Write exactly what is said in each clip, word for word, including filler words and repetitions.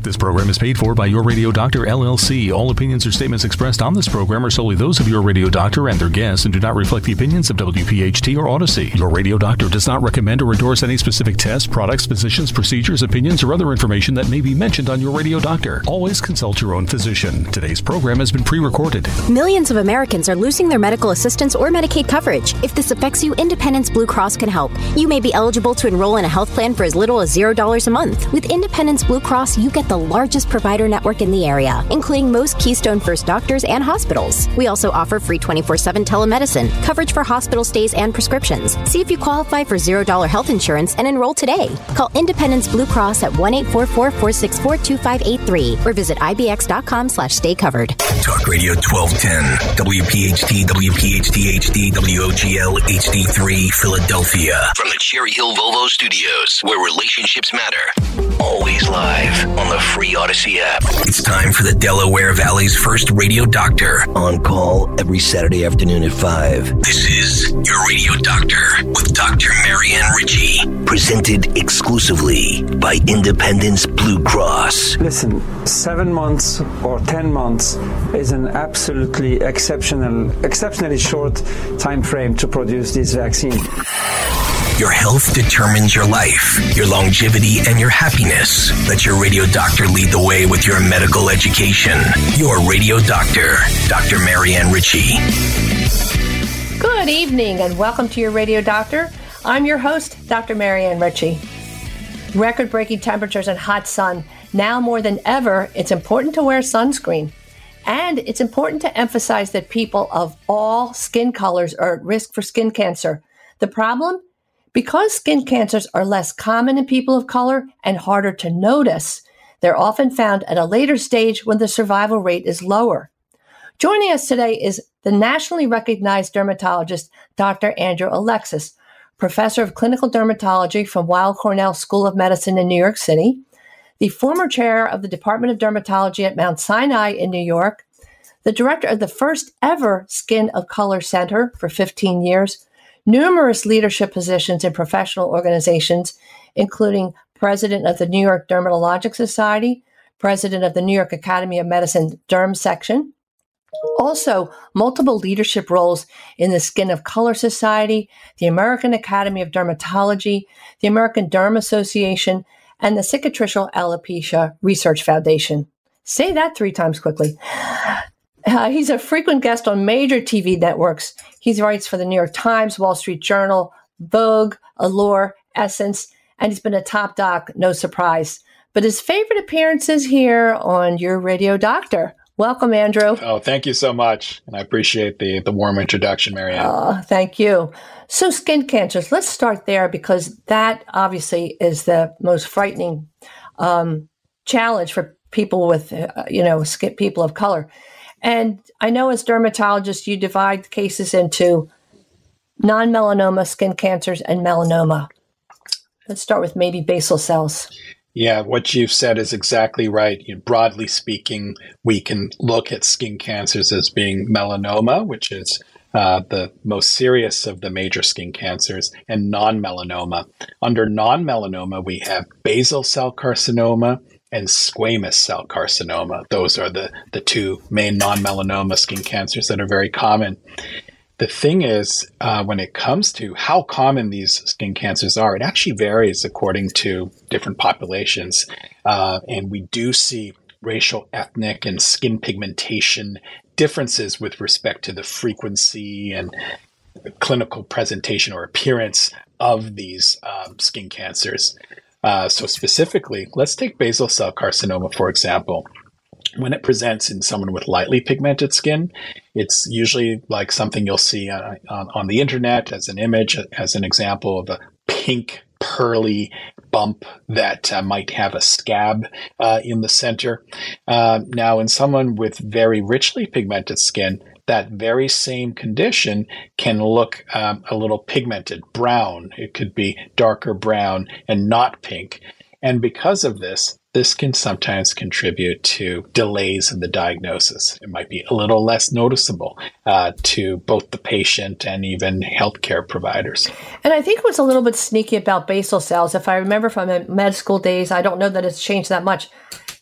This program is paid for by Your Radio Doctor, L L C. All opinions or statements expressed on this program are solely those of Your Radio Doctor and their guests and do not reflect the opinions of W P H T or Odyssey. Your Radio Doctor does not recommend or endorse any specific tests, products, physicians, procedures, opinions, or other information that may be mentioned on Your Radio Doctor. Always consult your own physician. Today's program has been pre-recorded. Millions of Americans are losing their medical assistance or Medicaid coverage. If this affects you, Independence Blue Cross can help. You may be eligible to enroll in a health plan for as little as zero dollars a month. With Independence Blue Cross, you get the largest provider network in the area, including most Keystone First doctors and hospitals. We also offer free twenty-four seven telemedicine, coverage for hospital stays and prescriptions. See if you qualify for zero dollars health insurance and enroll today. Call Independence Blue Cross at one eight four four, four six four, two five eight three or visit I B X dot com slash stay covered. Talk Radio twelve ten, W P H T, W P H T H D, W O G L H D three, Philadelphia. From the Cherry Hill Volvo Studios, where relationships matter. Always live on the free Odyssey app. It's time for the Delaware Valley's first radio doctor. On call every Saturday afternoon at five. This is Your Radio Doctor with Doctor Marianne Ritchie. Presented exclusively by Independence Blue Cross. Listen, seven months or ten months is an absolutely exceptional, exceptionally short time frame to produce this vaccine. Your health determines your life, your longevity, and your happiness. Let your radio doctor lead the way with your medical education. Your Radio Doctor, Doctor Marianne Ritchie. Good evening and welcome to Your Radio Doctor. I'm your host, Doctor Marianne Ritchie. Record-breaking temperatures and hot sun. Now more than ever, it's important to wear sunscreen. And it's important to emphasize that people of all skin colors are at risk for skin cancer. The problem? Because skin cancers are less common in people of color and harder to notice, they're often found at a later stage when the survival rate is lower. Joining us today is the nationally recognized dermatologist, Doctor Andrew Alexis, professor of clinical dermatology from Weill Cornell School of Medicine in New York City, the former chair of the Department of Dermatology at Mount Sinai in New York, the director of the first ever Skin of Color Center for fifteen years, numerous leadership positions in professional organizations, including president of the New York Dermatologic Society, president of the New York Academy of Medicine Derm Section, also multiple leadership roles in the Skin of Color Society, the American Academy of Dermatology, the American Derm Association, and the Cicatricial Alopecia Research Foundation. Say that three times quickly. Uh, he's a frequent guest on major T V networks. He writes for the New York Times, Wall Street Journal, Vogue, Allure, Essence, and he's been a top doc, no surprise. But his favorite appearance is here on Your Radio Doctor. Welcome, Andrew. Oh, thank you so much. And I appreciate the, the warm introduction, Marianne. Oh, thank you. So skin cancers, let's start there because that obviously is the most frightening um, challenge for people with, uh, you know, skin, people of color. And I know as dermatologists, you divide cases into non-melanoma skin cancers and melanoma. Let's start with maybe basal cells. Yeah, what you've said is exactly right. You know, broadly speaking, we can look at skin cancers as being melanoma, which is uh, the most serious of the major skin cancers, and non-melanoma. Under non-melanoma, we have basal cell carcinoma and squamous cell carcinoma. Those are the, the two main non-melanoma skin cancers that are very common. The thing is, uh, when it comes to how common these skin cancers are, it actually varies according to different populations. Uh, and we do see racial, ethnic, and skin pigmentation differences with respect to the frequency and clinical presentation or appearance of these um, skin cancers. Uh, so specifically, let's take basal cell carcinoma, for example. When it presents in someone with lightly pigmented skin, it's usually like something you'll see on, on, on the internet as an image, as an example of a pink, pearly bump that uh, might have a scab uh, in the center. Uh, now, in someone with very richly pigmented skin, that very same condition can look um, a little pigmented, brown. It could be darker brown and not pink. And because of this, this can sometimes contribute to delays in the diagnosis. It might be a little less noticeable uh, to both the patient and even healthcare providers. And I think what's a little bit sneaky about basal cells, if I remember from my med school days, I don't know that it's changed that much.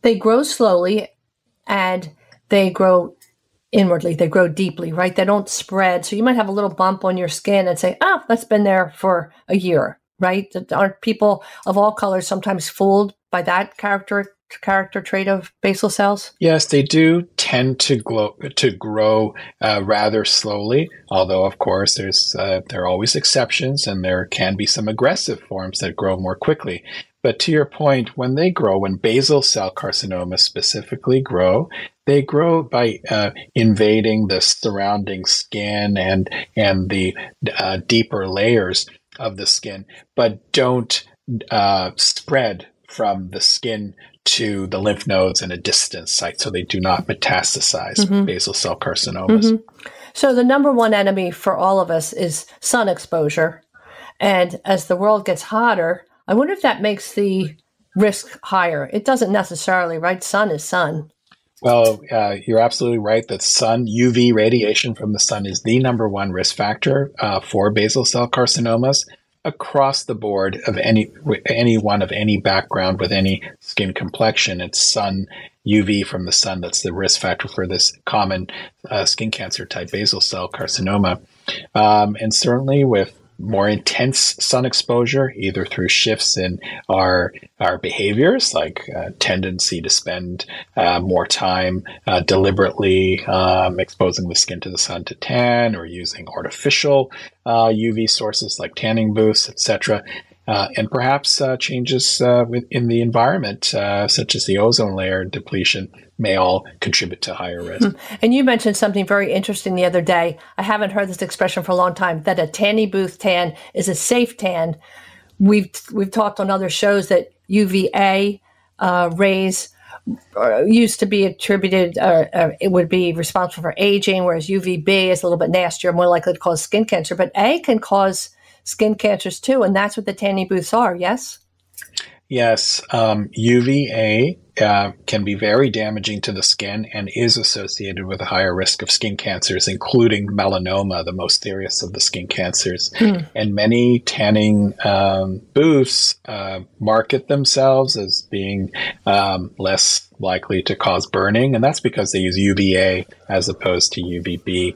they grow slowly and they grow inwardly. They grow deeply, right? They don't spread. So you might have a little bump on your skin and say, oh, that's been there for a year, right? Aren't people of all colors sometimes fooled by that character character trait of basal cells? Yes, they do tend to grow to grow uh, rather slowly. Although, of course, there's uh, there are always exceptions, and there can be some aggressive forms that grow more quickly. But to your point, when they grow, when basal cell carcinomas specifically grow, they grow by uh, invading the surrounding skin and and the uh, deeper layers of the skin, but don't uh, spread from the skin to the lymph nodes and a distant site, so they do not metastasize mm-hmm. basal cell carcinomas. Mm-hmm. So the number one enemy for all of us is sun exposure. And as the world gets hotter, I wonder if that makes the risk higher. It doesn't necessarily, right? Sun is sun. Well, uh, you're absolutely right that sun, U V radiation from the sun is the number one risk factor uh, for basal cell carcinomas across the board of any anyone of any background with any skin complexion. It's sun, U V from the sun that's the risk factor for this common uh, skin cancer type basal cell carcinoma. Um, and certainly with more intense sun exposure, either through shifts in our our behaviors, like uh, tendency to spend uh, more time uh, deliberately um, exposing the skin to the sun to tan, or using artificial uh, U V sources like tanning booths, et cetera, uh, and perhaps uh, changes uh, in the environment, uh, such as the ozone layer depletion, may all contribute to higher risk. And you mentioned something very interesting the other day. I haven't heard this expression for a long time, that a tanning booth tan is a safe tan. We've we've talked on other shows that U V A uh, rays uh, used to be attributed, uh, uh, it would be responsible for aging, whereas U V B is a little bit nastier, more likely to cause skin cancer. But A can cause skin cancers too, and that's what the tanning booths are, yes? Yes, um, U V A uh, can be very damaging to the skin and is associated with a higher risk of skin cancers, including melanoma, the most serious of the skin cancers. Mm. And many tanning um, booths uh, market themselves as being um, less likely to cause burning, and that's because they use U V A as opposed to U V B.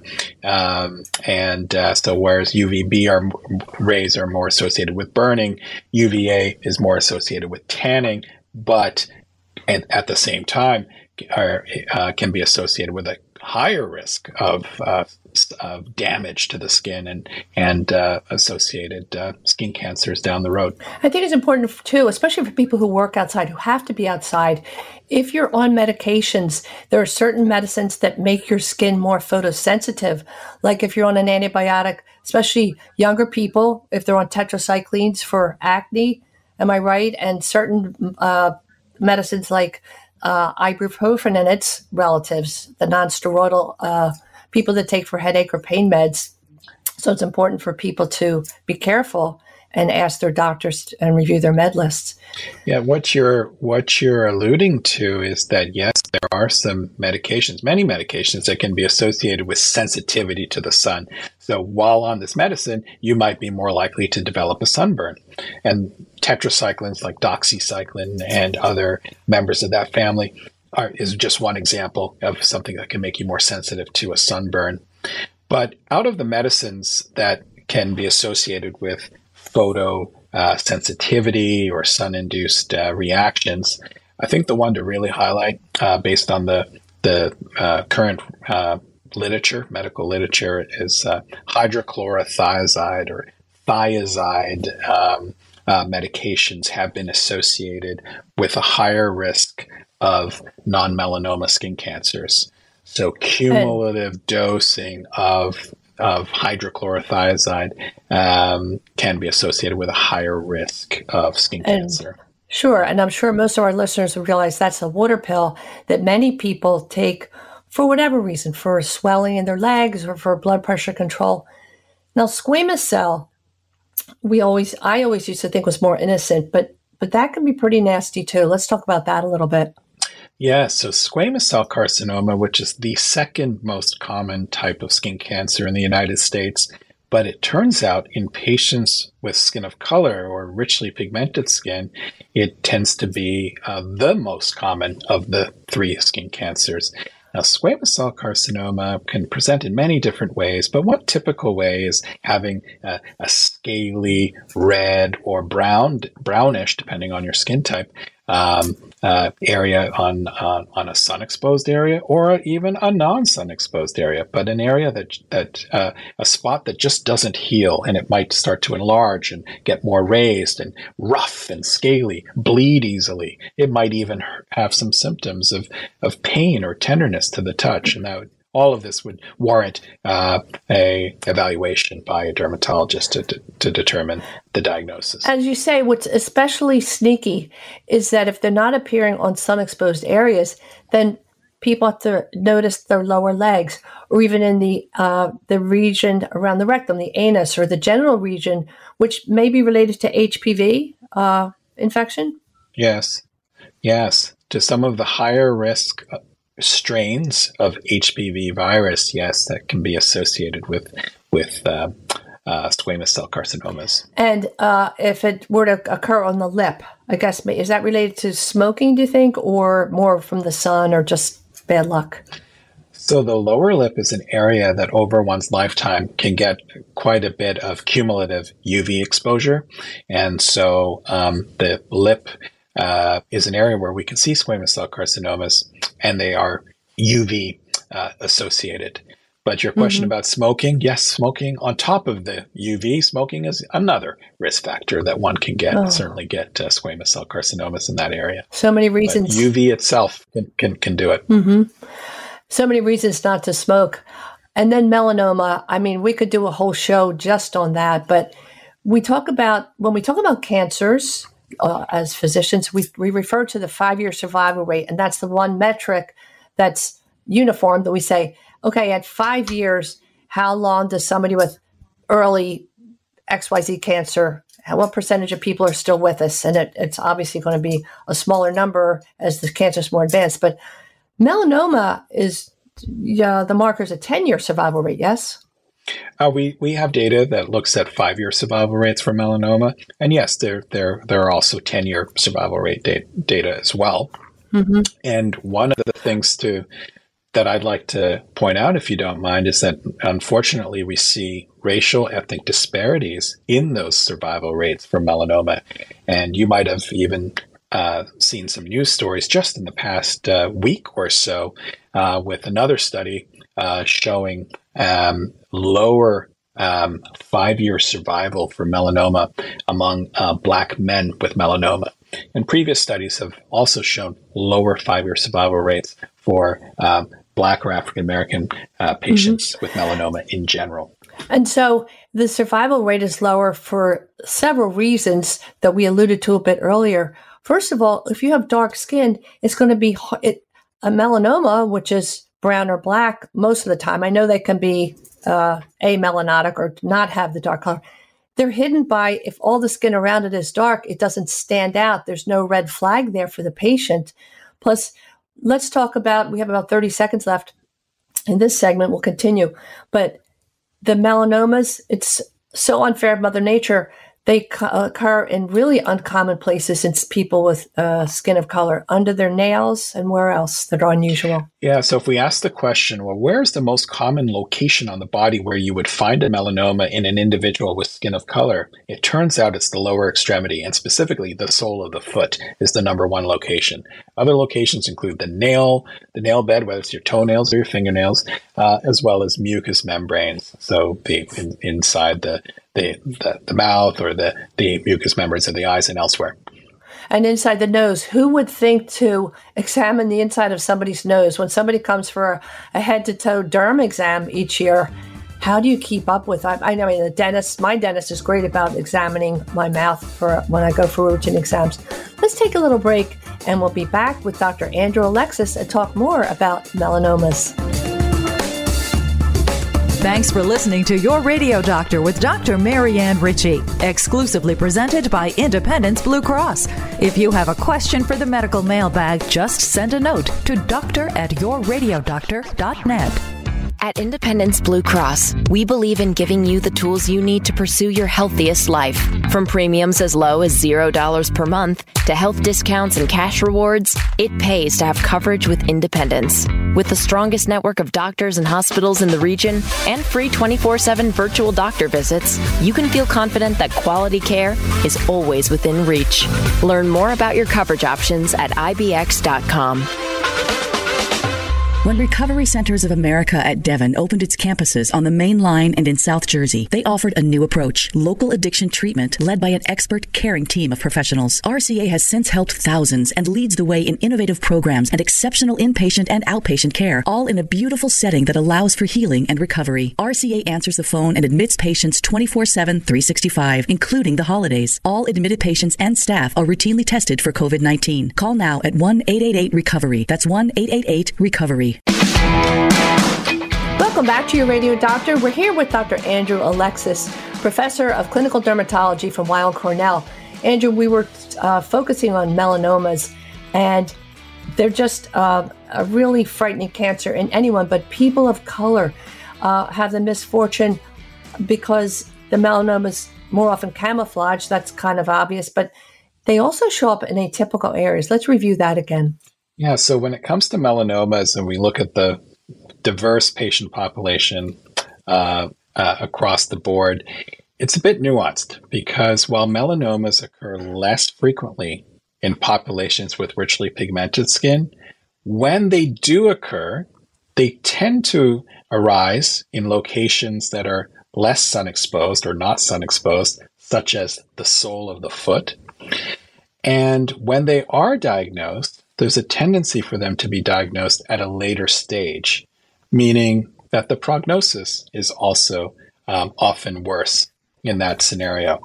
Um, and uh, so whereas U V B are, rays are more associated with burning, U V A is more associated with tanning, but and at the same time are, uh, can be associated with a higher risk of, uh, of damage to the skin and and uh, associated uh, skin cancers down the road. I think it's important too, especially for people who work outside, who have to be outside. If you're on medications, there are certain medicines that make your skin more photosensitive. Like if you're on an antibiotic, especially younger people, if they're on tetracyclines for acne, am I right? And certain uh, medicines like uh, ibuprofen and its relatives, the non-steroidal uh, people that take for headache or pain meds. So it's important for people to be careful and ask their doctors and review their med lists. Yeah, what you're what you're alluding to is that, yes, there are some medications, many medications that can be associated with sensitivity to the sun. So while on this medicine, you might be more likely to develop a sunburn. And tetracyclines like doxycycline and other members of that family are, is just one example of something that can make you more sensitive to a sunburn. But out of the medicines that can be associated with photo uh, sensitivity or sun-induced uh, reactions, I think the one to really highlight, uh, based on the the uh, current uh, literature, medical literature, is uh, hydrochlorothiazide or thiazide um, uh, medications have been associated with a higher risk of non-melanoma skin cancers. So cumulative and- dosing of of hydrochlorothiazide um, can be associated with a higher risk of skin and, cancer. Sure. And I'm sure most of our listeners will realize that's a water pill that many people take for whatever reason, for swelling in their legs or for blood pressure control. Now, squamous cell, we always, I always used to think was more innocent, but but that can be pretty nasty too. Let's talk about that a little bit. Yeah, so squamous cell carcinoma, which is the second most common type of skin cancer in the United States, But it turns out in patients with skin of color or richly pigmented skin, it tends to be uh, the most common of the three skin cancers. Now, squamous cell carcinoma can present in many different ways, but one typical way is having a, a scaly, red, or brown, brownish, depending on your skin type, um, uh, area on uh, on a sun-exposed area, or even a non-sun-exposed area, but an area that that uh, a spot that just doesn't heal, and it might start to enlarge and get more raised and rough and scaly, bleed easily. It might even have some symptoms of of pain or tenderness to the touch, and that would, all of this would warrant uh, a evaluation by a dermatologist to, to to determine the diagnosis. As you say, what's especially sneaky is that if they're not appearing on sun-exposed areas, then people have to notice their lower legs, or even in the uh, the region around the rectum, the anus, or the genital region, which may be related to H P V uh, infection. Yes, yes. To some of the higher risk strains of H P V virus, yes, that can be associated with with uh, uh, squamous cell carcinomas. And uh, if it were to occur on the lip, I guess, is that related to smoking, do you think, or more from the sun, or just bad luck? So the lower lip is an area that over one's lifetime can get quite a bit of cumulative U V exposure. And so um, the lip uh, is an area where we can see squamous cell carcinomas, and they are U V uh, associated. But your question mm-hmm. about smoking, yes, smoking on top of the U V, smoking is another risk factor that one can get, oh. certainly get uh, squamous cell carcinomas in that area. So many reasons. But U V itself can, can, can do it. Mm-hmm. So many reasons not to smoke. And then melanoma, I mean, we could do a whole show just on that. But we talk about, when we talk about cancers, uh, as physicians, we, we refer to the five-year survival rate. And that's the one metric that's uniform that we say, okay, at five years, how long does somebody with early X Y Z cancer, what percentage of people are still with us? And it, it's obviously going to be a smaller number as the cancer is more advanced. But melanoma is uh, the marker's a ten-year survival rate, yes? Uh, we, we have data that looks at five-year survival rates for melanoma. And yes, there there there are also ten-year survival rate da- data as well. Mm-hmm. And one of the things to that I'd like to point out, if you don't mind, is that unfortunately we see racial ethnic disparities in those survival rates for melanoma. And you might have even uh, seen some news stories just in the past uh, week or so uh, with another study uh, showing um, lower um, five-year survival for melanoma among uh, Black men with melanoma. And previous studies have also shown lower five-year survival rates for um, Black or African American uh, patients mm-hmm. with melanoma in general. And so the survival rate is lower for several reasons that we alluded to a bit earlier. First of all, if you have dark skin, it's going to be it, a melanoma, which is brown or black most of the time. I know they can be uh, amelanotic or not have the dark color. They're hidden by, if all the skin around it is dark, it doesn't stand out. There's no red flag there for the patient. Plus, let's talk about, we have about thirty seconds left in this segment. We'll continue. But the melanomas, it's so unfair of Mother Nature. They occur in really uncommon places in people with uh, skin of color, under their nails and where else that are unusual. Yeah, so if we ask the question, well, where's the most common location on the body where you would find a melanoma in an individual with skin of color? It turns out it's the lower extremity, and specifically the sole of the foot is the number one location. Other locations include the nail, the nail bed, whether it's your toenails or your fingernails, uh, as well as mucous membranes. So the in, inside the The, the the mouth or the, the mucous membranes of the eyes and elsewhere. And inside the nose, who would think to examine the inside of somebody's nose? When somebody comes for a, a head-to-toe derm exam each year, how do you keep up with I, I know I mean, the dentist, my dentist is great about examining my mouth for when I go for routine exams. Let's take a little break, and we'll be back with Doctor Andrew Alexis and talk more about melanomas. Thanks for listening to Your Radio Doctor with Doctor Marianne Ritchie, exclusively presented by Independence Blue Cross. If you have a question for the medical mailbag, just send a note to doctor at your radio doctor dot net. At Independence Blue Cross, we believe in giving you the tools you need to pursue your healthiest life. From premiums as low as zero dollars per month to health discounts and cash rewards, it pays to have coverage with Independence. With the strongest network of doctors and hospitals in the region and free twenty-four seven virtual doctor visits, you can feel confident that quality care is always within reach. Learn more about your coverage options at I B X dot com. When Recovery Centers of America at Devon opened its campuses on the Main Line and in South Jersey, they offered a new approach, local addiction treatment led by an expert, caring team of professionals. R C A has since helped thousands and leads the way in innovative programs and exceptional inpatient and outpatient care, all in a beautiful setting that allows for healing and recovery. R C A answers the phone and admits patients twenty-four seven, three sixty-five, including the holidays. All admitted patients and staff are routinely tested for COVID nineteen. Call now at one eight eight eight recovery. That's one eight eight eight recovery. Welcome back to your Radio Doctor. We're here with Doctor Andrew Alexis, Professor of Clinical Dermatology from Weill Cornell. Andrew, we were uh, focusing on melanomas, and they're just uh, a really frightening cancer in anyone, but people of color uh, have the misfortune because the melanomas more often camouflage. That's kind of obvious, but they also show up in atypical areas. Let's review that again. Yeah, so when it comes to melanomas and we look at the diverse patient population uh, uh, across the board, it's a bit nuanced because while melanomas occur less frequently in populations with richly pigmented skin, when they do occur, they tend to arise in locations that are less sun exposed or not sun exposed, such as the sole of the foot. And when they are diagnosed, there's a tendency for them to be diagnosed at a later stage, meaning that the prognosis is also um, often worse in that scenario.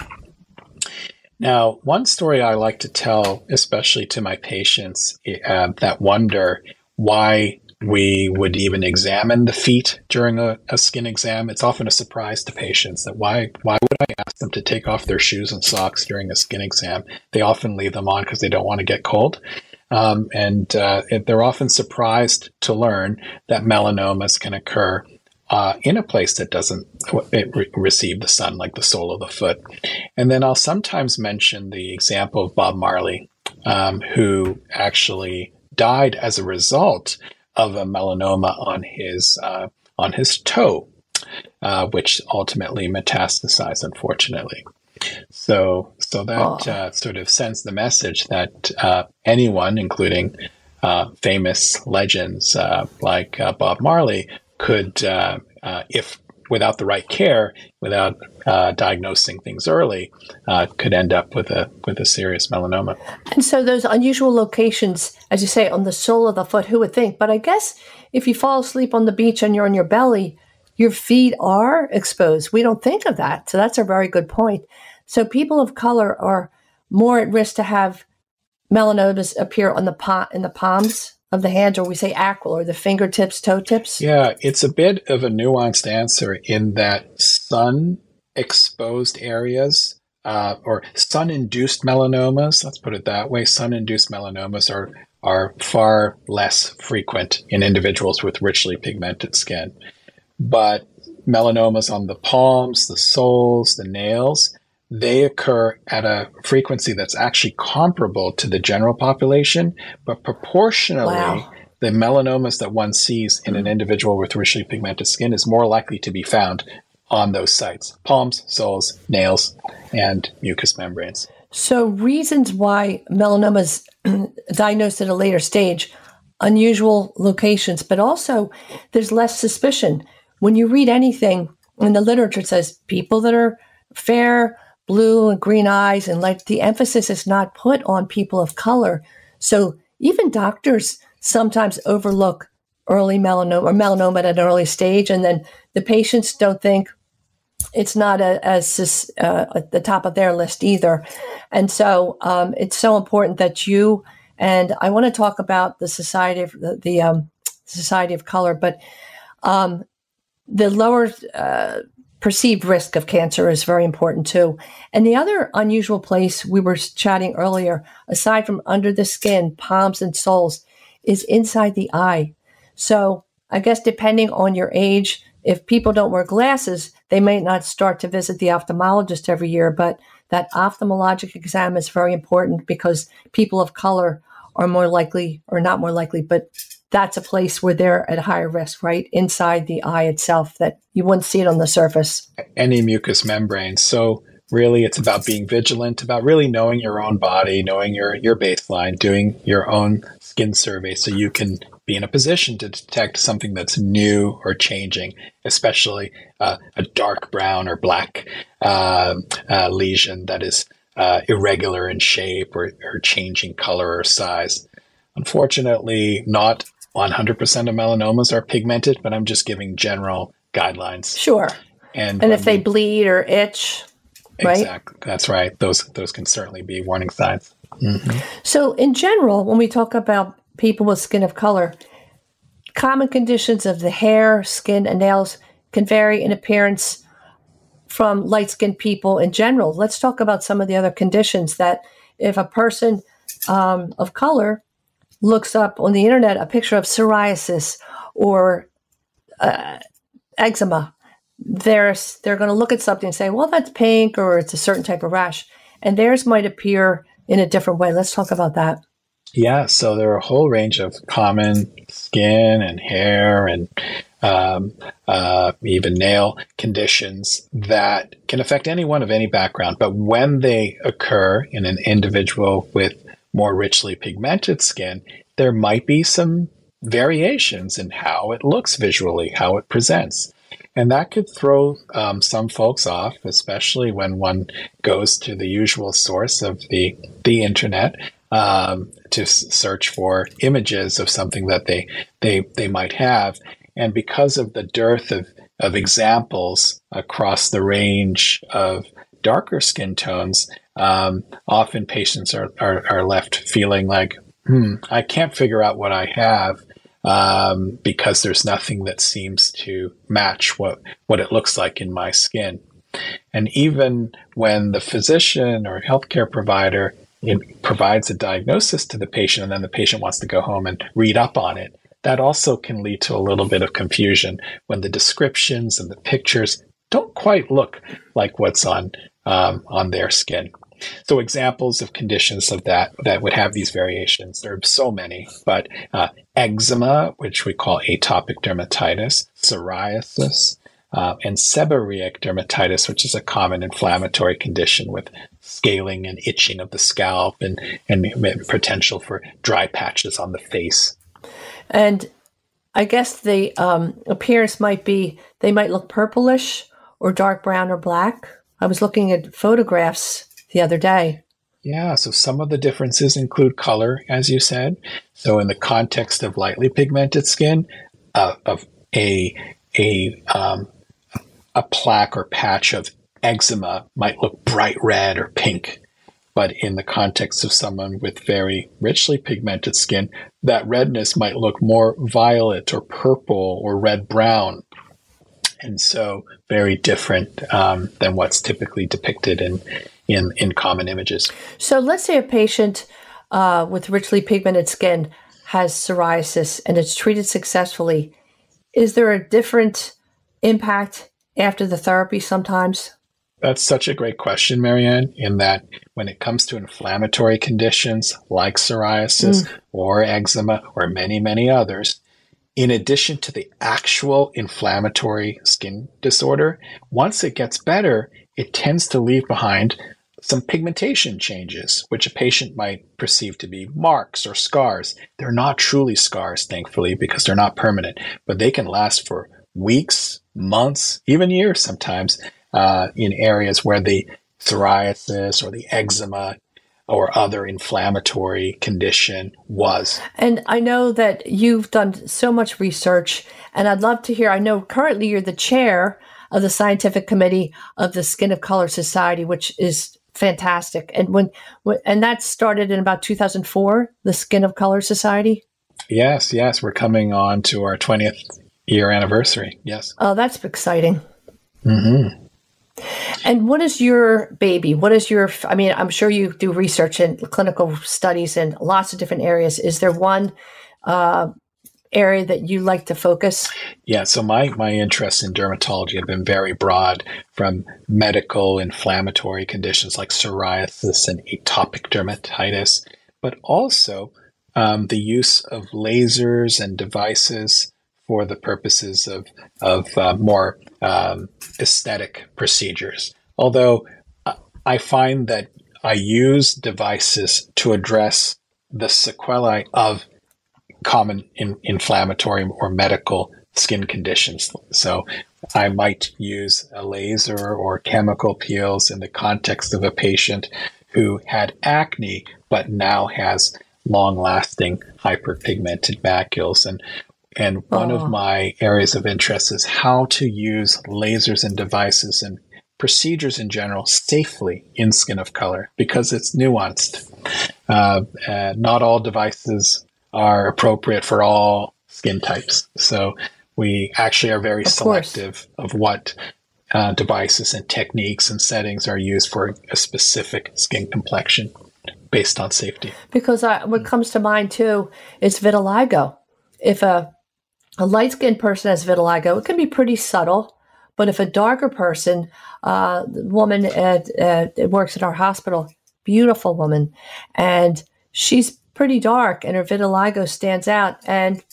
Now, one story I like to tell, especially to my patients uh, that wonder why we would even examine the feet during a, a skin exam. It's often a surprise to patients that why why would I ask them to take off their shoes and socks during a skin exam? They often leave them on because they don't want to get cold. Um, and uh, they're often surprised to learn that melanomas can occur uh, in a place that doesn't re- receive the sun, like the sole of the foot. And then I'll sometimes mention the example of Bob Marley, um, who actually died as a result of a melanoma on his uh, on his toe, uh, which ultimately metastasized, unfortunately. So, so that oh. uh, sort of sends the message that uh, anyone, including uh, famous legends uh, like uh, Bob Marley, could, uh, uh, if without the right care, without uh, diagnosing things early, uh, could end up with a with a serious melanoma. And so, those unusual locations, as you say, on the sole of the foot, who would think? But I guess if you fall asleep on the beach and you're on your belly, your feet are exposed. We don't think of that. So that's a very good point. So people of color are more at risk to have melanomas appear on the pa- in the palms of the hands, or we say acral, or the fingertips, toe tips? Yeah, it's a bit of a nuanced answer in that sun-exposed areas uh, or sun-induced melanomas, let's put it that way, sun-induced melanomas are, are far less frequent in individuals with richly pigmented skin. But melanomas on the palms, the soles, the nails, they occur at a frequency that's actually comparable to the general population, but proportionally, wow. the melanomas that one sees in an individual with richly pigmented skin is more likely to be found on those sites: palms, soles, nails, and mucous membranes. So reasons why melanomas diagnosed at a later stage, unusual locations, but also there's less suspicion. When you read anything in the literature, it says people that are fair, blue and green eyes, and like the emphasis is not put on people of color. So even doctors sometimes overlook early melanoma or melanoma at an early stage, and then the patients don't think it's not a, as uh, at the top of their list either. And so um, it's so important that you, and I want to talk about the Society of the, the um, Society of Color, but um, the lower uh, perceived risk of cancer is very important too. And the other unusual place we were chatting earlier, aside from under the skin, palms and soles, is inside the eye. So I guess depending on your age, if people don't wear glasses, they may not start to visit the ophthalmologist every year, but that ophthalmologic exam is very important because people of color are more likely, or not more likely, but that's a place where they're at higher risk, right? Inside the eye itself, that you wouldn't see it on the surface. Any mucous membrane. So really, it's about being vigilant, about really knowing your own body, knowing your, your baseline, doing your own skin survey so you can be in a position to detect something that's new or changing, especially uh, a dark brown or black uh, uh, lesion that is uh, irregular in shape or, or changing color or size. Unfortunately, not one hundred percent of melanomas are pigmented, but I'm just giving general guidelines. Sure. And, and if um, they bleed or itch, right? Exactly. That's right. Those those can certainly be warning signs. Mm-hmm. So in general, when we talk about people with skin of color, common conditions of the hair, skin, and nails can vary in appearance from light-skinned people in general. Let's talk about some of the other conditions that if a person um, of color looks up on the internet a picture of psoriasis or uh, eczema, they're, they're going to look at something and say, well, that's pink or it's a certain type of rash. And theirs might appear in a different way. Let's talk about that. Yeah, so there are a whole range of common skin and hair and um, uh, even nail conditions that can affect anyone of any background. But when they occur in an individual with more richly pigmented skin, there might be some variations in how it looks visually, how it presents. And that could throw um, some folks off, especially when one goes to the usual source of the, the internet um, to s- search for images of something that they, they, they might have. And because of the dearth of, of examples across the range of darker skin tones, um, often patients are, are, are left feeling like, hmm, I can't figure out what I have. Um, because there's nothing that seems to match what, what it looks like in my skin. And even when the physician or healthcare provider it provides a diagnosis to the patient and then the patient wants to go home and read up on it, that also can lead to a little bit of confusion when the descriptions and the pictures don't quite look like what's on um, on their skin. So examples of conditions of that that would have these variations, there are so many, but uh, eczema, which we call atopic dermatitis, psoriasis, uh, and seborrheic dermatitis, which is a common inflammatory condition with scaling and itching of the scalp and, and potential for dry patches on the face. And I guess the um, appearance might be, they might look purplish or dark brown or black. I was looking at photographs the other day. Yeah, so some of the differences include color, as you said. So in the context of lightly pigmented skin, uh, of a a um, a plaque or patch of eczema might look bright red or pink. But in the context of someone with very richly pigmented skin, that redness might look more violet or purple or red-brown. And so very different um, than what's typically depicted in In, in common images. So let's say a patient uh, with richly pigmented skin has psoriasis and it's treated successfully. Is there a different impact after the therapy sometimes? That's such a great question, Marianne, in that when it comes to inflammatory conditions like psoriasis mm. or eczema or many, many others, in addition to the actual inflammatory skin disorder, once it gets better, it tends to leave behind some pigmentation changes, which a patient might perceive to be marks or scars. They're not truly scars, thankfully, because they're not permanent, but they can last for weeks, months, even years sometimes uh, in areas where the psoriasis or the eczema or other inflammatory condition was. And I know that you've done so much research, and I'd love to hear, I know currently you're the chair of the scientific committee of the Skin of Color Society, which is fantastic. And when, when and that started in about two thousand four, the Skin of Color Society? Yes, yes. We're coming on to our twentieth year anniversary. Yes. Oh, that's exciting. Mm-hmm. And what is your baby? What is your, I mean, I'm sure you do research and clinical studies in lots of different areas. Is there one uh, area that you like to focus? Yeah, so my, my interests in dermatology have been very broad, from medical inflammatory conditions like psoriasis and atopic dermatitis, but also um, the use of lasers and devices for the purposes of, of uh, more um, aesthetic procedures. Although I find that I use devices to address the sequelae of common in, inflammatory or medical skin conditions. So I might use a laser or chemical peels in the context of a patient who had acne, but now has long-lasting hyperpigmented macules. And and one oh. of my areas of interest is how to use lasers and devices and procedures in general safely in skin of color, because it's nuanced. Uh, uh, not all devices are appropriate for all skin types. So we actually are very of selective course. of what uh, devices and techniques and settings are used for a specific skin complexion based on safety. Because I, what comes to mind too is vitiligo. If a, a light-skinned person has vitiligo, it can be pretty subtle. But if a darker person, uh, woman at, uh, works at our hospital, beautiful woman, and she's pretty dark and her vitiligo stands out, and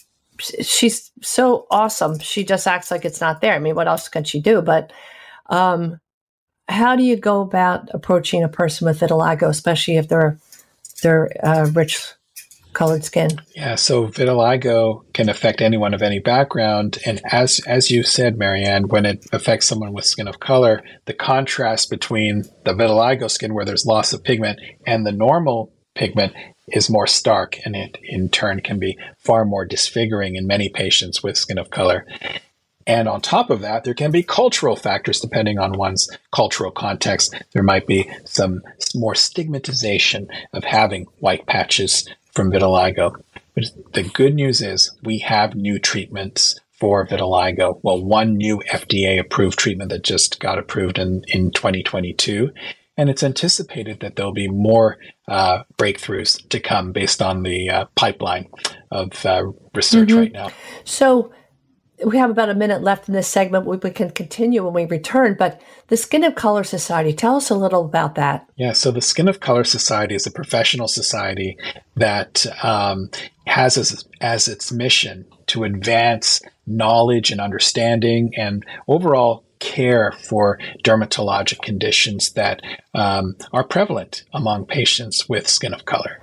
she's so awesome. She just acts like it's not there. I mean, what else can she do? But um, how do you go about approaching a person with vitiligo, especially if they're they're uh, rich colored skin? Yeah, so vitiligo can affect anyone of any background. And as as you said, Marianne, when it affects someone with skin of color, the contrast between the vitiligo skin, where there's loss of pigment, and the normal pigment is more stark, and it in turn can be far more disfiguring in many patients with skin of color. And on top of that, there can be cultural factors depending on one's cultural context. There might be some more stigmatization of having white patches from vitiligo. But the good news is we have new treatments for vitiligo. Well, one new F D A-approved treatment that just got approved in, in twenty twenty-two. And it's anticipated that there'll be more uh, breakthroughs to come based on the uh, pipeline of uh, research mm-hmm. right now. So we have about a minute left in this segment. We, we can continue when we return, but the Skin of Color Society, tell us a little about that. Yeah, so the Skin of Color Society is a professional society that um, has as, as its mission to advance knowledge and understanding and overall care for dermatologic conditions that um, are prevalent among patients with skin of color.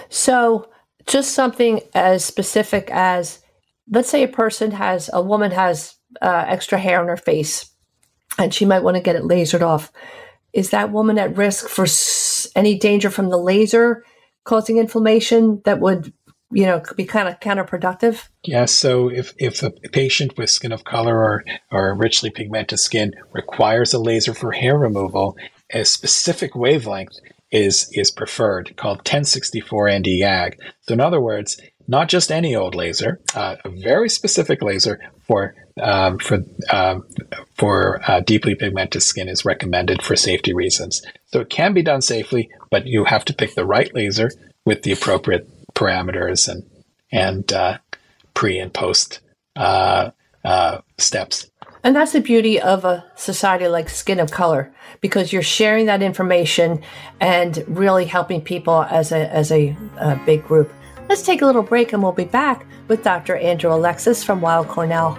So just something as specific as, let's say a person has, a woman has uh, extra hair on her face and she might want to get it lasered off. Is that woman at risk for s- any danger from the laser causing inflammation that would, you know, be kind of counterproductive? Yeah, so if, if a patient with skin of color or, or richly pigmented skin requires a laser for hair removal, a specific wavelength is is preferred, called ten sixty-four N D Y A G. So in other words, not just any old laser, uh, a very specific laser for um, for um, for uh, deeply pigmented skin is recommended for safety reasons. So it can be done safely, but you have to pick the right laser with the appropriate parameters and and uh, pre and post uh, uh, steps. And that's the beauty of a society like Skin of Color, because you're sharing that information and really helping people as a as a, a big group. Let's take a little break and we'll be back with Doctor Andrew Alexis from Weill Cornell.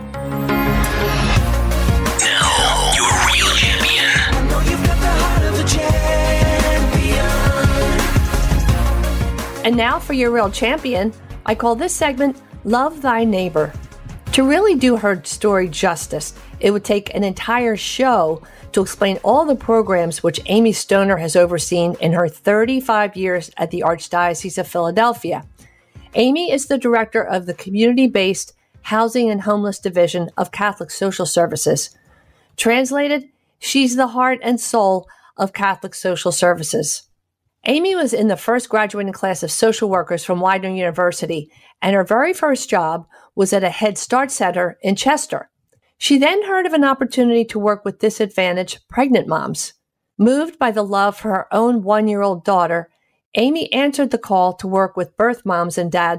Now, your real champion. I know you've got the heart of a champion. And now for your real champion, I call this segment Love Thy Neighbor. To really do her story justice, it would take an entire show to explain all the programs which Amy Stoner has overseen in her thirty-five years at the Archdiocese of Philadelphia. Amy is the director of the community-based Housing and Homeless Division of Catholic Social Services. Translated, she's the heart and soul of Catholic Social Services. Amy was in the first graduating class of social workers from Widener University, and her very first job was at a Head Start Center in Chester. She then heard of an opportunity to work with disadvantaged pregnant moms. Moved by the love for her own one-year-old daughter, Amy answered the call to work with birth moms and dads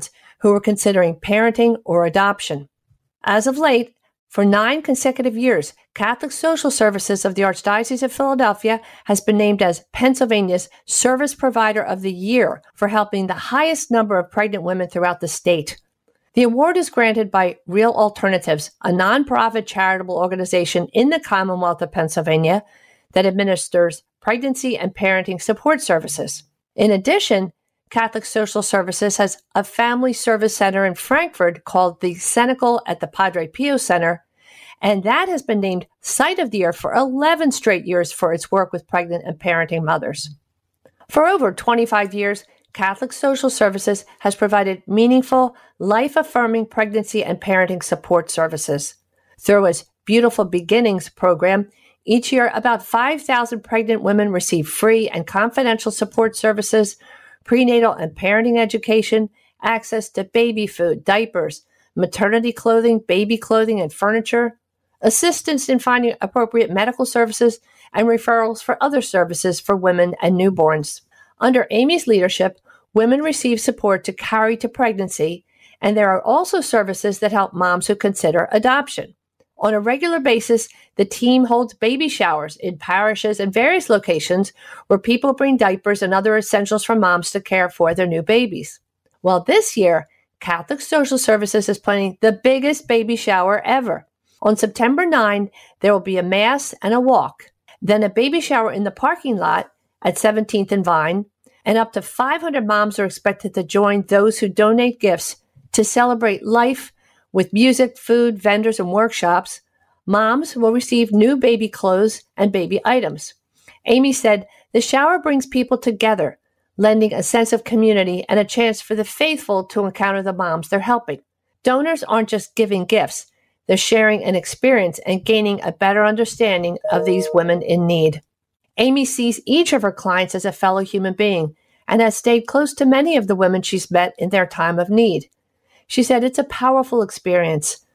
who were considering parenting or adoption. As of late, for nine consecutive years, Catholic Social Services of the Archdiocese of Philadelphia has been named as Pennsylvania's Service Provider of the Year for helping the highest number of pregnant women throughout the state. The award is granted by Real Alternatives, a nonprofit charitable organization in the Commonwealth of Pennsylvania that administers pregnancy and parenting support services. In addition, Catholic Social Services has a family service center in Frankfort called the Cenacle at the Padre Pio Center, and that has been named Site of the Year for eleven straight years for its work with pregnant and parenting mothers. For over twenty-five years, Catholic Social Services has provided meaningful, life-affirming pregnancy and parenting support services. Through its Beautiful Beginnings program, each year about five thousand pregnant women receive free and confidential support services, prenatal and parenting education, access to baby food, diapers, maternity clothing, baby clothing and furniture, assistance in finding appropriate medical services, and referrals for other services for women and newborns. Under Amy's leadership, women receive support to carry to pregnancy, and there are also services that help moms who consider adoption. On a regular basis, the team holds baby showers in parishes and various locations where people bring diapers and other essentials for moms to care for their new babies. Well, this year, Catholic Social Services is planning the biggest baby shower ever. On September ninth, there will be a mass and a walk, then a baby shower in the parking lot at seventeenth and Vine, and up to five hundred moms are expected to join those who donate gifts to celebrate life with music, food, vendors, and workshops. Moms will receive new baby clothes and baby items. Amy said, the shower brings people together, lending a sense of community and a chance for the faithful to encounter the moms they're helping. Donors aren't just giving gifts, they're sharing an experience and gaining a better understanding of these women in need. Amy sees each of her clients as a fellow human being and has stayed close to many of the women she's met in their time of need. She said it's a powerful experience.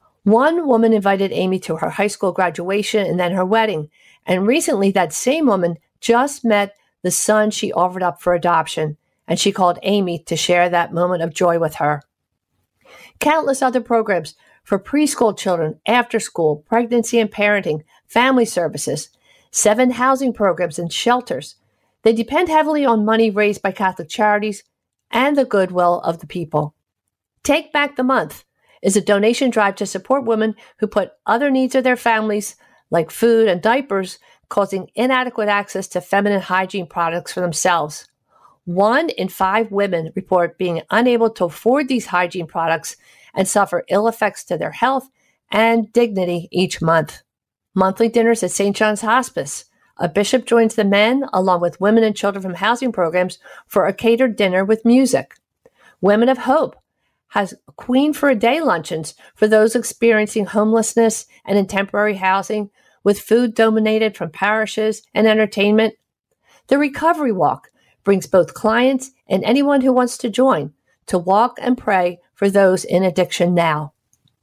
One woman invited Amy to her high school graduation and then her wedding, and recently that same woman just met the son she offered up for adoption, and she called Amy to share that moment of joy with her. Countless other programs for preschool children, after school, pregnancy and parenting, family services, seven housing programs and shelters. They depend heavily on money raised by Catholic charities and the goodwill of the people. Take Back the Month is a donation drive to support women who put other needs of their families, like food and diapers, causing inadequate access to feminine hygiene products for themselves. One in five women report being unable to afford these hygiene products and suffer ill effects to their health and dignity each month. Monthly dinners at Saint John's Hospice. A bishop joins the men, along with women and children from housing programs, for a catered dinner with music. Women of Hope has Queen for a Day luncheons for those experiencing homelessness and in temporary housing, with food donated from parishes and entertainment. The Recovery Walk brings both clients and anyone who wants to join to walk and pray for those in addiction now.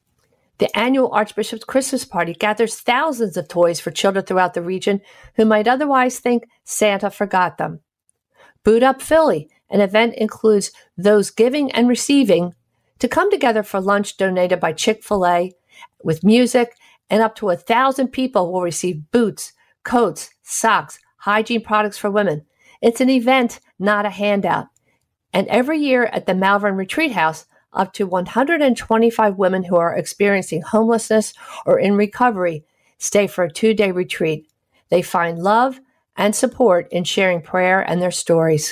The annual Archbishop's Christmas Party gathers thousands of toys for children throughout the region who might otherwise think Santa forgot them. Boot Up Philly, an event includes those giving and receiving to come together for lunch donated by Chick-fil-A with music, and up to a thousand people will receive boots, coats, socks, hygiene products for women. It's an event, not a handout. And every year at the Malvern Retreat House, up to one hundred twenty-five women who are experiencing homelessness or in recovery stay for a two-day retreat. They find love and support in sharing prayer and their stories.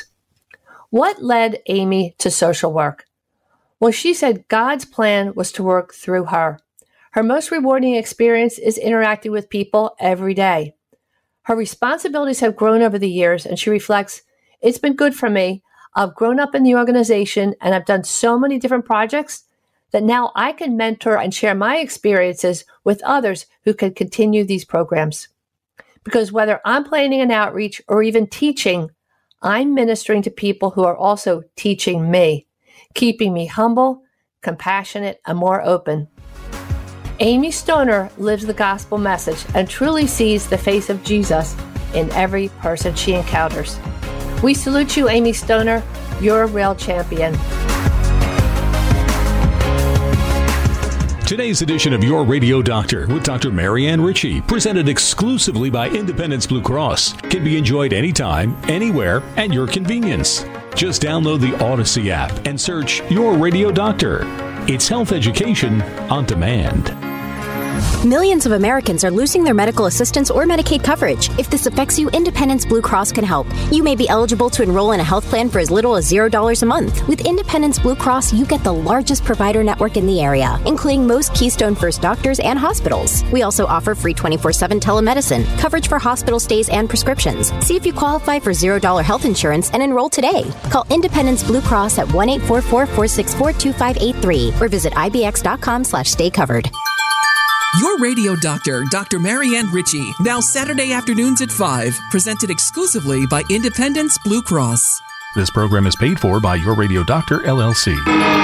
What led Amy to social work? Well, she said God's plan was to work through her. Her most rewarding experience is interacting with people every day. Her responsibilities have grown over the years, and she reflects, it's been good for me. I've grown up in the organization, and I've done so many different projects that now I can mentor and share my experiences with others who can continue these programs. Because whether I'm planning an outreach or even teaching, I'm ministering to people who are also teaching me, keeping me humble, compassionate, and more open. Amy Stoner lives the gospel message and truly sees the face of Jesus in every person she encounters. We salute you, Amy Stoner. You're a real champion. Today's edition of Your Radio Doctor with Doctor Marianne Ritchie, presented exclusively by Independence Blue Cross, can be enjoyed anytime, anywhere, at your convenience. Just download the Odyssey app and search Your Radio Doctor. It's health education on demand. Millions of Americans are losing their medical assistance or Medicaid coverage. If this affects you, Independence Blue Cross can help. You may be eligible to enroll in a health plan for as little as zero dollars a month. With Independence Blue Cross, you get the largest provider network in the area, including most Keystone First doctors and hospitals. We also offer free twenty-four seven telemedicine, coverage for hospital stays and prescriptions. See if you qualify for zero dollars health insurance and enroll today. Call Independence Blue Cross at one eight four four, four six four, two five eight three or visit ibx.com slash stay covered. Your Radio Doctor, Doctor Marianne Ritchie, now Saturday afternoons at five, presented exclusively by Independence Blue Cross. This program is paid for by Your Radio Doctor, L L C.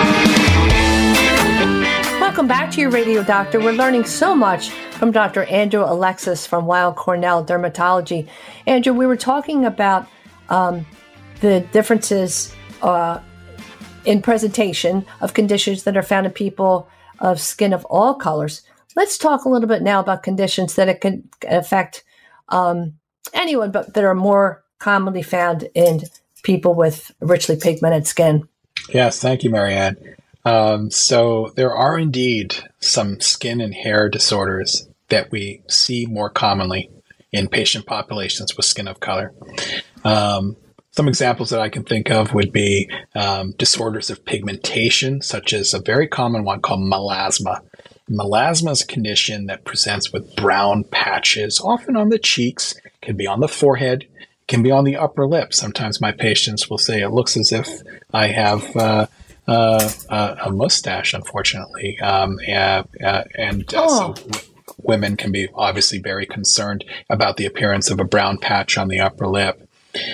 Welcome back to Your Radio Doctor. We're learning so much from Doctor Andrew Alexis from Weill Cornell Dermatology. Andrew, we were talking about um, the differences uh, in presentation of conditions that are found in people of skin of all colors. Let's talk a little bit now about conditions that it can affect um, anyone, but that are more commonly found in people with richly pigmented skin. Yes, thank you, Marianne. Um, so there are indeed some skin and hair disorders that we see more commonly in patient populations with skin of color. Um, some examples that I can think of would be um, disorders of pigmentation, such as a very common one called melasma. Melasma is a condition that presents with brown patches, often on the cheeks, can be on the forehead, can be on the upper lip. Sometimes my patients will say it looks as if I have uh, uh, uh, a mustache, unfortunately. Um, uh, uh, and uh, oh. so w- women can be obviously very concerned about the appearance of a brown patch on the upper lip.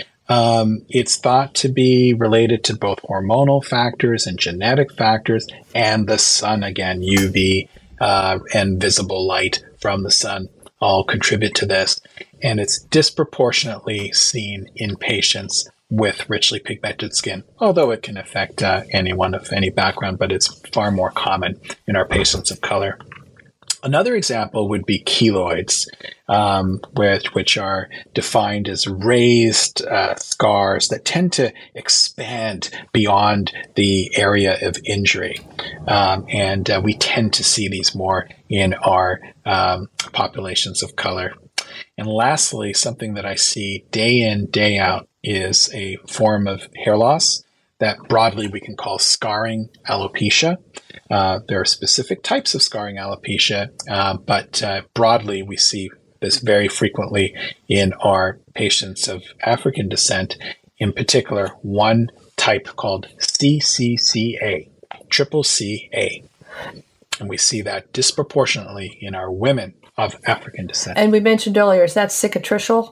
Um, it's thought to be related to both hormonal factors and genetic factors, and the sun, again, U V uh, and visible light from the sun all contribute to this. And it's disproportionately seen in patients with richly pigmented skin, although it can affect uh, anyone of any background, but it's far more common in our patients of color. Another example would be keloids, um, which, which are defined as raised uh, scars that tend to expand beyond the area of injury. Um, and uh, we tend to see these more in our um, populations of color. And lastly, something that I see day in, day out is a form of hair loss that broadly we can call scarring alopecia. Uh, there are specific types of scarring alopecia, uh, but uh, broadly we see this very frequently in our patients of African descent, in particular one type called C C C A, triple C A. And we see that disproportionately in our women of African descent. And we mentioned earlier, is that cicatricial?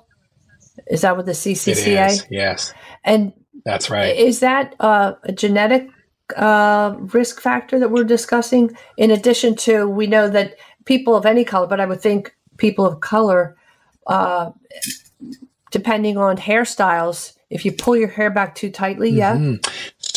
Is that what the C C C A? It is, yes. And that's right. Is that uh, a genetic uh, risk factor that we're discussing? In addition to, we know that people of any color, but I would think people of color, uh, depending on hairstyles, if you pull your hair back too tightly, yeah? Mm-hmm.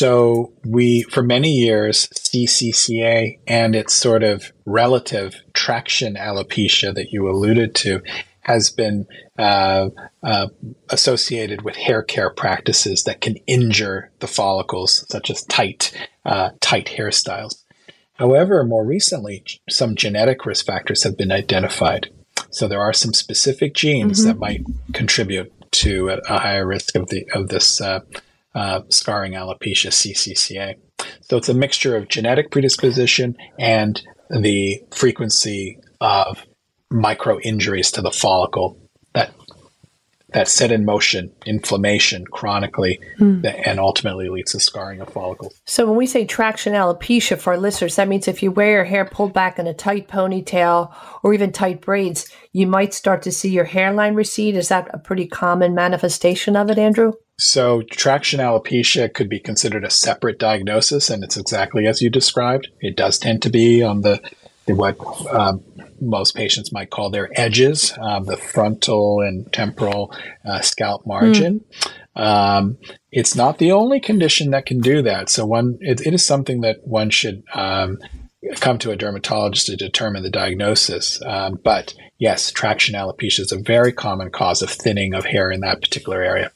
So we, for many years, C C C A and its sort of relative traction alopecia that you alluded to has been uh, uh, associated with hair care practices that can injure the follicles, such as tight, uh, tight hairstyles. However, more recently, some genetic risk factors have been identified. So there are some specific genes mm-hmm. that might contribute to a, a higher risk of the of this uh, uh, scarring alopecia, C C C A. So it's a mixture of genetic predisposition and the frequency of micro injuries to the follicle that that set in motion inflammation chronically mm. and ultimately leads to scarring of follicles. So when we say traction alopecia for our listeners, that means if you wear your hair pulled back in a tight ponytail or even tight braids, you might start to see your hairline recede. Is that a pretty common manifestation of it, Andrew? So traction alopecia could be considered a separate diagnosis, and it's exactly as you described. It does tend to be on the, the what um, most patients might call their edges, um, the frontal and temporal uh, scalp margin. Mm. Um, it's not the only condition that can do that. So one, it, it is something that one should um, come to a dermatologist to determine the diagnosis. Um, but yes, traction alopecia is a very common cause of thinning of hair in that particular area.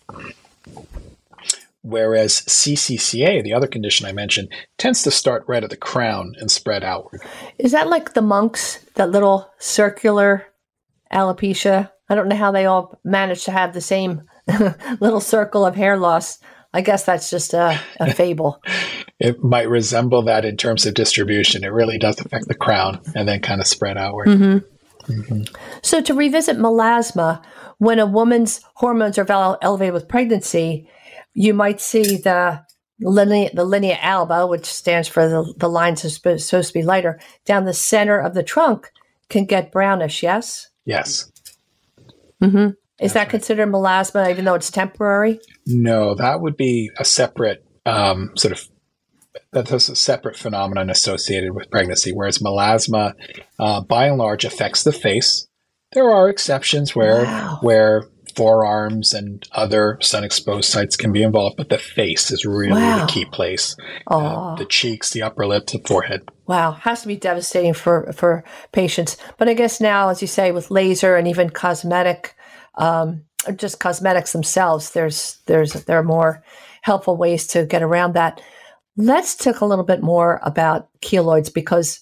Whereas C C C A, the other condition I mentioned, tends to start right at the crown and spread outward. Is that like the monks, that little circular alopecia? I don't know how they all manage to have the same little circle of hair loss. I guess that's just a, a fable. It might resemble that in terms of distribution. It really does affect the crown and then kind of spread outward. Mm-hmm. Mm-hmm. So to revisit melasma, when a woman's hormones are ele- elevated with pregnancy, you might see the linea, the linea alba, which stands for the, the lines are supposed, supposed to be lighter, down the center of the trunk can get brownish, yes? Yes. Mm-hmm. Is That's that considered right. melasma, even though it's temporary? No, that would be a separate um, sort of, that's a separate phenomenon associated with pregnancy, whereas melasma, uh, by and large, affects the face. There are exceptions where wow. where forearms and other sun-exposed sites can be involved, but the face is really wow. the key place. Uh, the cheeks, the upper lip, the forehead. Wow, has to be devastating for, for patients. But I guess now, as you say, with laser and even cosmetic, um, or just cosmetics themselves, there's there's there are more helpful ways to get around that. Let's talk a little bit more about keloids, because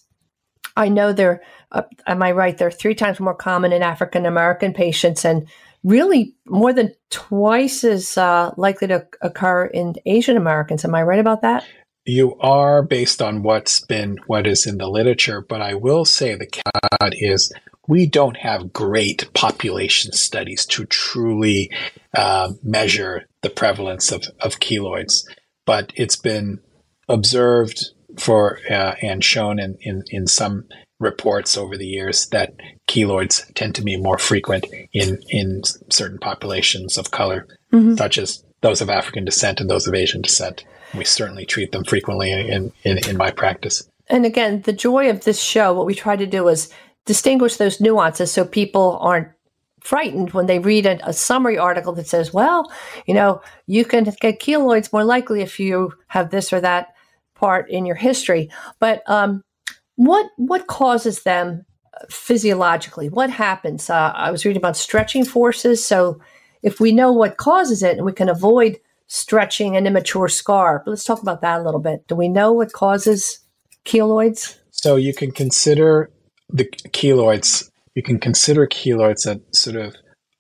I know they're, uh, am I right, they're three times more common in African-American patients and really more than twice as uh, likely to occur in Asian Americans. Am I right about that? You are, based on what's been, what is in the literature, but I will say the caveat is we don't have great population studies to truly uh, measure the prevalence of, of keloids, but it's been observed for uh, and shown in, in, in some reports over the years that keloids tend to be more frequent in, in certain populations of color, mm-hmm. such as those of African descent and those of Asian descent. We certainly treat them frequently in, in, in my practice. And again, the joy of this show, what we try to do is distinguish those nuances so people aren't frightened when they read a, a summary article that says, well, you know, you can get keloids more likely if you have this or that part in your history. But um, what what causes them physiologically? What happens? Uh, I was reading about stretching forces. So if we know what causes it and we can avoid stretching an immature scar, but let's talk about that a little bit. Do we know what causes keloids? So you can consider the keloids, you can consider keloids a sort of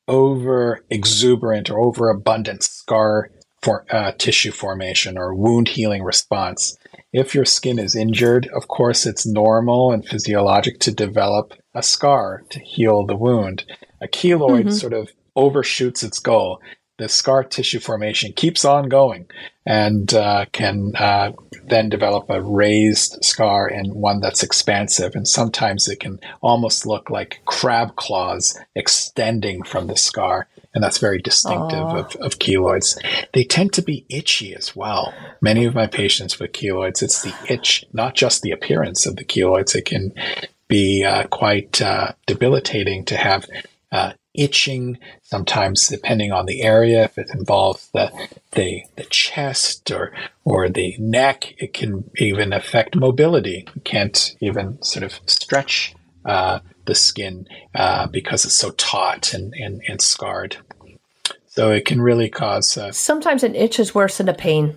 over exuberant or overabundant scar for uh, tissue formation or wound healing response. If your skin is injured, of course, it's normal and physiologic to develop a scar to heal the wound. A keloid mm-hmm. sort of overshoots its goal. The scar tissue formation keeps on going and uh, can uh, then develop a raised scar and one that's expansive. And sometimes it can almost look like crab claws extending from the scar. And that's very distinctive of, of keloids. They tend to be itchy as well. Many of my patients with keloids, it's the itch, not just the appearance of the keloids. It can be uh, quite uh, debilitating to have uh, itching, sometimes depending on the area. If it involves the the, the chest or or the neck, it can even affect mobility. You can't even sort of stretch uh, the skin uh, because it's so taut and, and, and scarred. So it can really cause... Uh, Sometimes an itch is worse than a pain.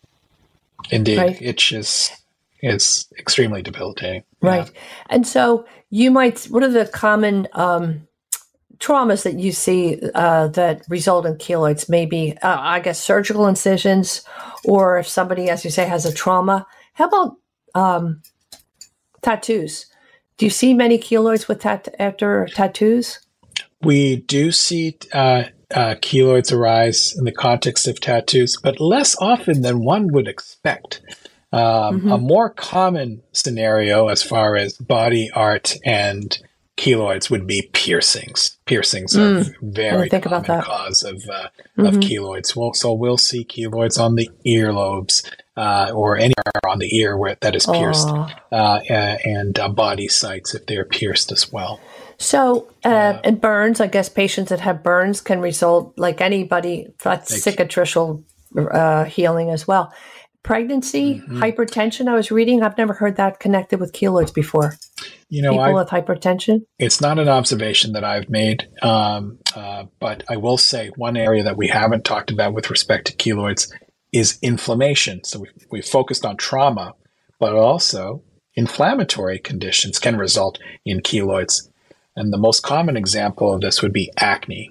Indeed. Right? Itch is, is extremely debilitating. Right. Yeah. And so you might... What are the common um, traumas that you see uh, that result in keloids? Maybe, uh, I guess, surgical incisions, or if somebody, as you say, has a trauma. How about um, tattoos? Do you see many keloids with tat- after tattoos? We do see uh, uh, keloids arise in the context of tattoos, but less often than one would expect. Um, mm-hmm. A more common scenario as far as body art and keloids would be piercings. Piercings mm. are very think common about that. cause of uh, mm-hmm. of keloids. Well, so we'll see keloids on the earlobes uh, or anywhere on the ear where that is pierced, uh, and uh, body sites if they're pierced as well. So, uh, uh, and burns, I guess patients that have burns can result, like anybody, that's cicatricial uh, healing as well. pregnancy, Mm-hmm. hypertension. I was reading. I've never heard that connected with keloids before. You know, people I, with hypertension. It's not an observation that I've made, um, uh, but I will say one area that we haven't talked about with respect to keloids is inflammation. So we've, we've focused on trauma, but also inflammatory conditions can result in keloids. And the most common example of this would be acne.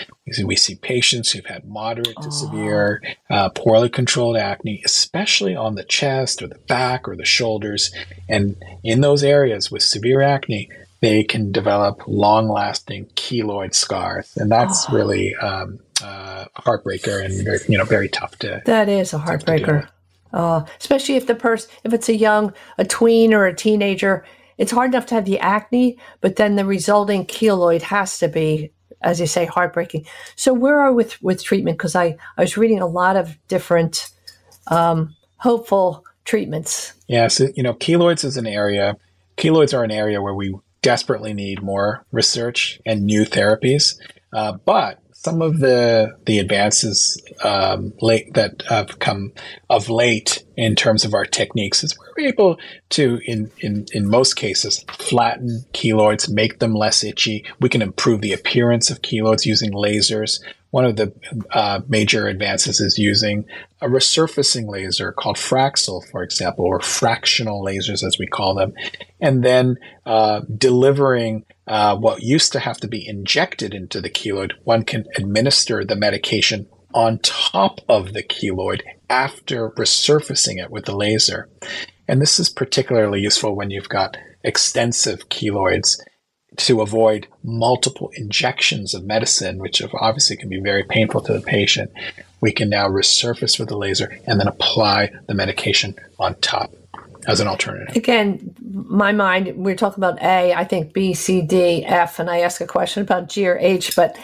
We see patients who've had moderate to oh. severe, uh, poorly controlled acne, especially on the chest or the back or the shoulders. And in those areas with severe acne, they can develop long-lasting keloid scars. And that's oh. really um, uh, a heartbreaker and very, you know, very tough to That is a heartbreaker. Uh, especially if the person, if it's a young, a tween or a teenager, it's hard enough to have the acne, but then the resulting keloid has to be, as you say, heartbreaking. So where are we with, with treatment? Because I, I was reading a lot of different um, hopeful treatments. Yeah, so, you know, keloids is an area, keloids are an area where we desperately need more research and new therapies. Uh, but some of the the advances um, late that have come of late in terms of our techniques is we're able to, in, in, in most cases, flatten keloids, make them less itchy. We can improve the appearance of keloids using lasers. One of the uh, major advances is using a resurfacing laser called Fraxel, for example, or fractional lasers as we call them, and then uh, delivering uh, what used to have to be injected into the keloid. One can administer the medication on top of the keloid after resurfacing it with the laser. And this is particularly useful when you've got extensive keloids to avoid multiple injections of medicine, which obviously can be very painful to the patient. We can now resurface with the laser and then apply the medication on top as an alternative. Again, my mind, we're talking about A, I think B, C, D, F, and I ask a question about G or H, but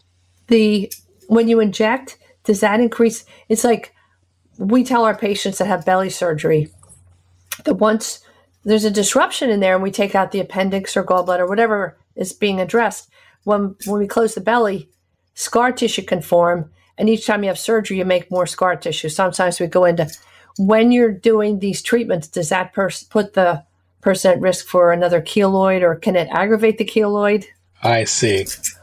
the when you inject, does that increase? It's like we tell our patients that have belly surgery that once there's a disruption in there and we take out the appendix or gallbladder, whatever is being addressed, when when we close the belly, scar tissue can form, and each time you have surgery, you make more scar tissue. Sometimes we go into, when you're doing these treatments, does that pers- put the person at risk for another keloid, or can it aggravate the keloid? I see.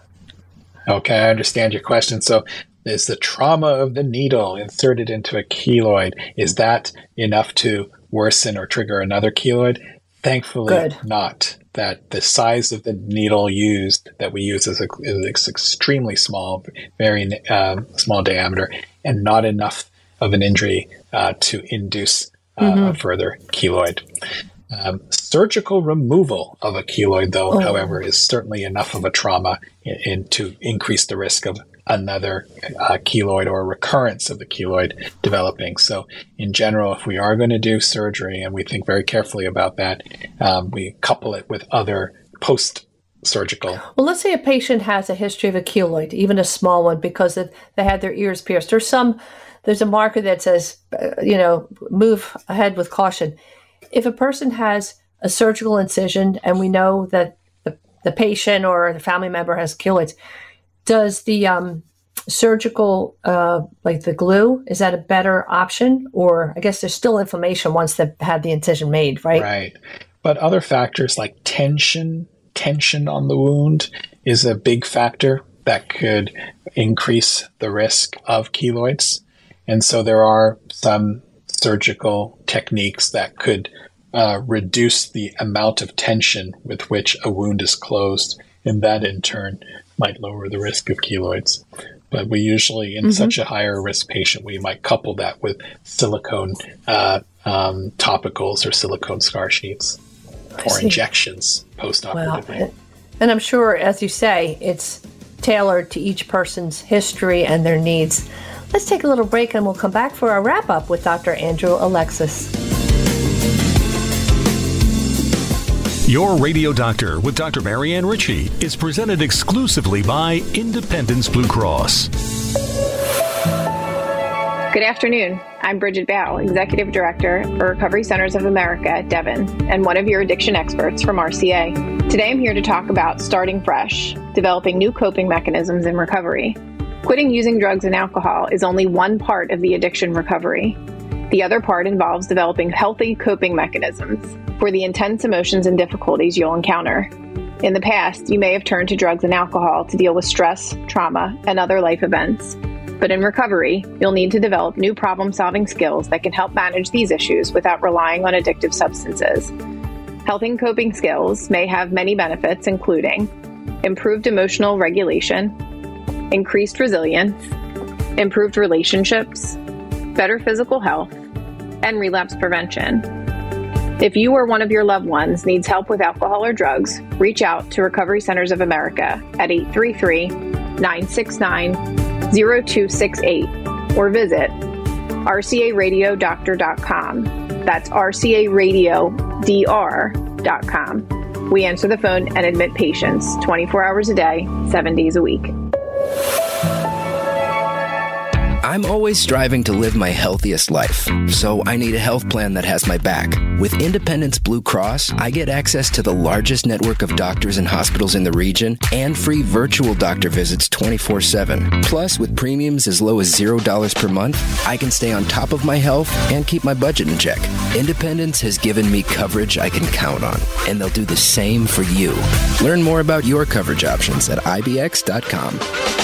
Okay, I understand your question. So is the trauma of the needle inserted into a keloid, is that enough to worsen or trigger another keloid? Thankfully Good. Not. That the size of the needle used, that we use is, a, is extremely small, very uh, small diameter, and not enough of an injury uh, to induce uh, mm-hmm. a further keloid. Um, surgical removal of a keloid, though, oh. however, is certainly enough of a trauma in, in to increase the risk of another uh, keloid or recurrence of the keloid developing. So in general, if we are going to do surgery, and we think very carefully about that, um, we couple it with other post-surgical. Well, let's say a patient has a history of a keloid, even a small one, because they had their ears pierced. There's some, there's a marker that says, uh, you know, move ahead with caution. If a person has a surgical incision and we know that the, the patient or the family member has keloids, does the um, surgical, uh, like the glue, is that a better option? Or I guess there's still inflammation once they've had the incision made, right? Right. But other factors like tension, tension on the wound is a big factor that could increase the risk of keloids. And so there are some surgical techniques that could uh, reduce the amount of tension with which a wound is closed, and that in turn might lower the risk of keloids. But we usually, in mm-hmm. such a higher risk patient, we might couple that with silicone uh, um, topicals or silicone scar sheets or injections post-operatively. Wow. And I'm sure, as you say, it's tailored to each person's history and their needs. Let's take a little break and we'll come back for our wrap-up with Doctor Andrew Alexis. Your Radio Doctor with Doctor Marianne Ritchie is presented exclusively by Independence Blue Cross. Good afternoon. I'm Bridget Bow, Executive Director for Recovery Centers of America at Devon, and one of your addiction experts from R C A. Today I'm here to talk about starting fresh, developing new coping mechanisms in recovery. Quitting using drugs and alcohol is only one part of the addiction recovery. The other part involves developing healthy coping mechanisms for the intense emotions and difficulties you'll encounter. In the past, you may have turned to drugs and alcohol to deal with stress, trauma, and other life events. But in recovery, you'll need to develop new problem-solving skills that can help manage these issues without relying on addictive substances. Healthy coping skills may have many benefits, including improved emotional regulation, increased resilience, improved relationships, better physical health, and relapse prevention. If you or one of your loved ones needs help with alcohol or drugs, reach out to Recovery Centers of America at eight three three, nine six nine, zero two six eight or visit R C A radio doctor dot com. That's R C A radio D R dot com. We answer the phone and admit patients twenty-four hours a day, seven days a week. I'm always striving to live my healthiest life, so I need a health plan that has my back. With Independence Blue Cross, I get access to the largest network of doctors and hospitals in the region and free virtual doctor visits twenty-four seven. Plus, with premiums as low as zero dollars per month, I can stay on top of my health and keep my budget in check. Independence has given me coverage I can count on, and they'll do the same for you. Learn more about your coverage options at I B X dot com.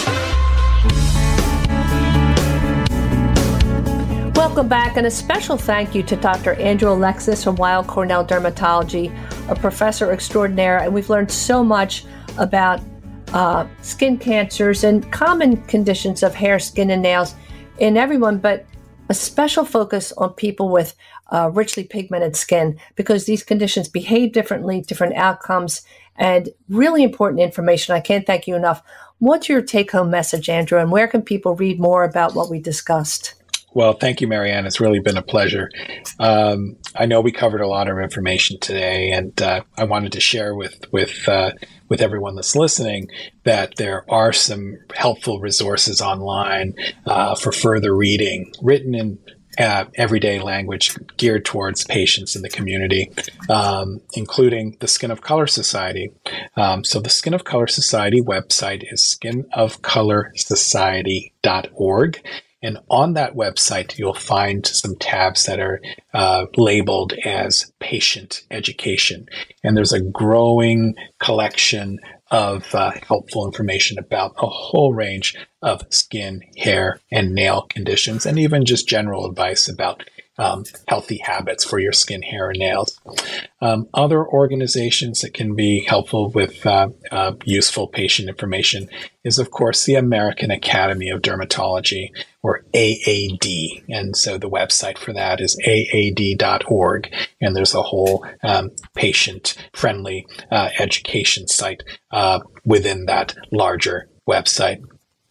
Welcome back, and a special thank you to Doctor Andrew Alexis from Weill Cornell Dermatology, a professor extraordinaire, and we've learned so much about uh, skin cancers and common conditions of hair, skin, and nails in everyone, but a special focus on people with uh, richly pigmented skin, because these conditions behave differently, different outcomes, and really important information. I can't thank you enough. What's your take-home message, Andrew, and where can people read more about what we discussed? Well, thank you, Marianne. It's really been a pleasure. Um, I know we covered a lot of information today, and uh, I wanted to share with with uh, with everyone that's listening that there are some helpful resources online uh, for further reading, written in uh, everyday language geared towards patients in the community, um, including the Skin of Color Society. Um, so the Skin of Color Society website is skin of color society dot org. And on that website, you'll find some tabs that are uh, labeled as patient education. And there's a growing collection of uh, helpful information about a whole range of skin, hair, and nail conditions, and even just general advice about um, healthy habits for your skin, hair, and nails. Um, other organizations that can be helpful with uh, uh, useful patient information is, of course, the American Academy of Dermatology, or A A D. And so the website for that is A A D dot org. And there's a whole um, patient-friendly uh, education site uh, within that larger website.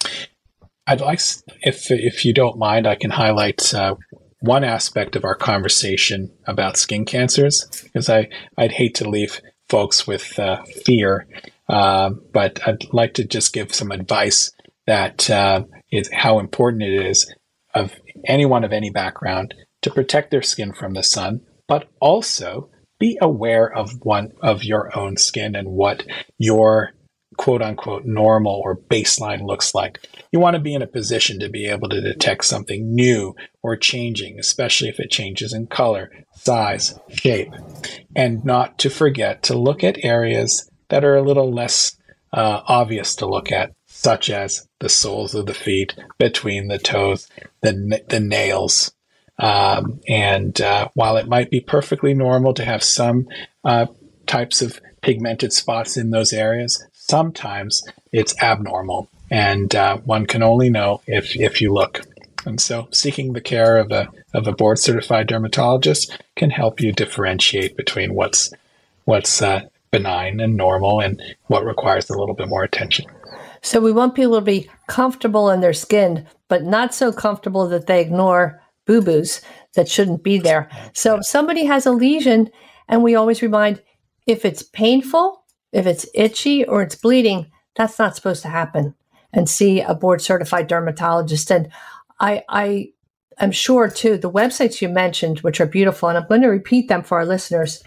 I'd like, if if you don't mind, I can highlight uh, one aspect of our conversation about skin cancers, because I, I'd hate to leave folks with uh, fear, uh, but I'd like to just give some advice that uh, is how important it is of anyone of any background to protect their skin from the sun, but also be aware of one of your own skin and what your quote unquote normal or baseline looks like. You want to be in a position to be able to detect something new or changing, especially if it changes in color, size, shape, and not to forget to look at areas that are a little less uh, obvious to look at, such as the soles of the feet, between the toes, the, the nails. Um, and uh, while it might be perfectly normal to have some uh, types of pigmented spots in those areas, sometimes it's abnormal, and uh, one can only know if, if you look. And so seeking the care of a of a board-certified dermatologist can help you differentiate between what's what's uh, benign and normal and what requires a little bit more attention. So we want people to be comfortable in their skin, but not so comfortable that they ignore boo-boos that shouldn't be there. So if somebody has a lesion, and we always remind, if it's painful, if it's itchy or it's bleeding, that's not supposed to happen. And see a board-certified dermatologist. And I, I am sure, too, the websites you mentioned, which are beautiful, and I'm going to repeat them for our listeners,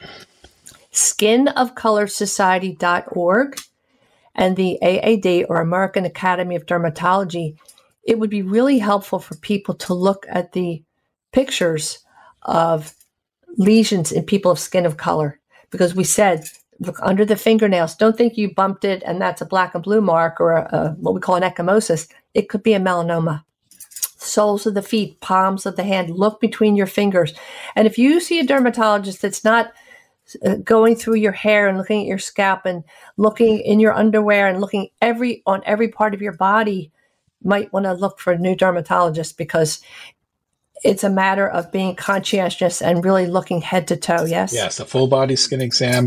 skin of color society dot org and the A A D, or American Academy of Dermatology. It would be really helpful for people to look at the pictures of lesions in people of skin of color, because we said, look under the fingernails. Don't think you bumped it and that's a black and blue mark or a, a, what we call an ecchymosis. It could be a melanoma. Soles of the feet, palms of the hand, look between your fingers. And if you see a dermatologist that's not uh, going through your hair and looking at your scalp and looking in your underwear and looking every on every part of your body, might want to look for a new dermatologist, because it's a matter of being conscientious and really looking head to toe. Yes? Yes, a full body skin exam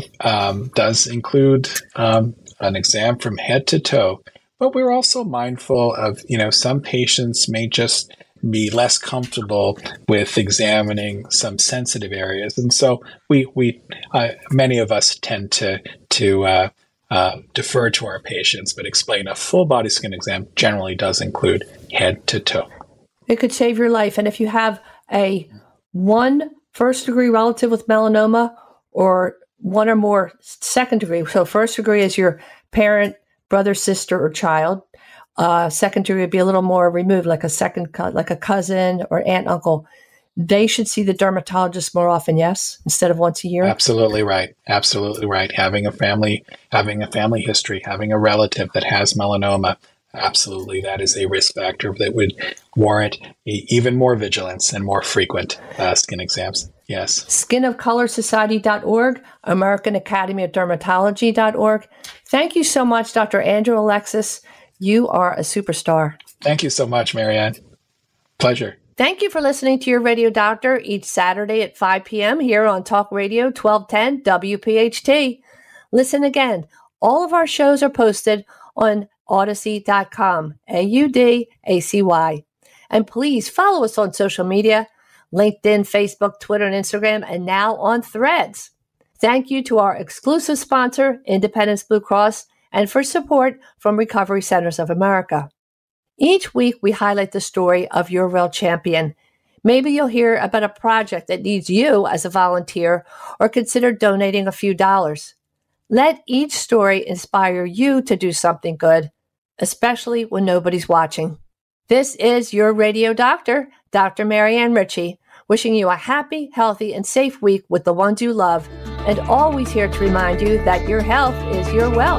um, does include um, an exam from head to toe. But we're also mindful of, you know, some patients may just be less comfortable with examining some sensitive areas. And so we, we uh, many of us tend to, to uh, uh, defer to our patients, but explain a full body skin exam generally does include head to toe. It could save your life. And if you have a one first degree relative with melanoma or one or more second degree, so first degree is your parent, brother, sister, or child. Uh, second degree would be a little more removed, like a second, co- like a cousin or aunt, uncle. They should see the dermatologist more often, yes, instead of once a year. Absolutely right. Absolutely right. Having a family, having a family history, having a relative that has melanoma, absolutely, that is a risk factor that would warrant even more vigilance and more frequent uh, skin exams. Yes. skin of color society dot org, American Academy of Dermatology dot org. Thank you so much, Doctor Andrew Alexis. You are a superstar. Thank you so much, Marianne. Pleasure. Thank you for listening to Your Radio Doctor each Saturday at five p.m. here on Talk Radio twelve ten W P H T. Listen again. All of our shows are posted on Audacy dot com, A U D A C Y. And please follow us on social media, LinkedIn, Facebook, Twitter, and Instagram, and now on Threads. Thank you to our exclusive sponsor, Independence Blue Cross, and for support from Recovery Centers of America. Each week, we highlight the story of your real champion. Maybe you'll hear about a project that needs you as a volunteer, or consider donating a few dollars. Let each story inspire you to do something good, especially when nobody's watching. This is Your Radio Doctor, Doctor Marianne Ritchie, wishing you a happy, healthy, and safe week with the ones you love, and always here to remind you that your health is your wealth.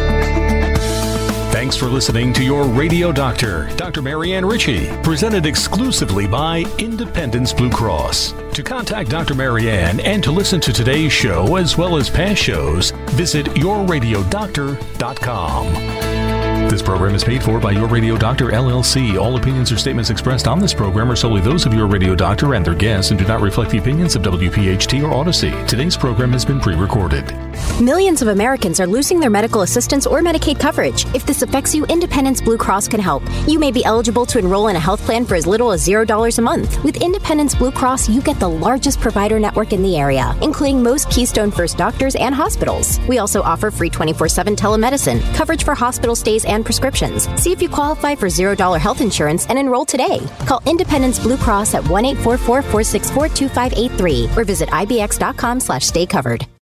Thanks for listening to Your Radio Doctor, Doctor Marianne Ritchie, presented exclusively by Independence Blue Cross. To contact Doctor Marianne and to listen to today's show as well as past shows, visit your radio doctor dot com. This program is paid for by Your Radio Doctor, L L C. All opinions or statements expressed on this program are solely those of Your Radio Doctor and their guests and do not reflect the opinions of W P H T or Audacy. Today's program has been pre-recorded. Millions of Americans are losing their medical assistance or Medicaid coverage. If this affects you, Independence Blue Cross can help. You may be eligible to enroll in a health plan for as little as zero dollars a month. With Independence Blue Cross, you get the largest provider network in the area, including most Keystone First doctors and hospitals. We also offer free twenty-four seven telemedicine, coverage for hospital stays and prescriptions. See if you qualify for zero dollars health insurance and enroll today. Call Independence Blue Cross at one eight four four, four six four, two five eight three or visit I B X dot com slash stay covered.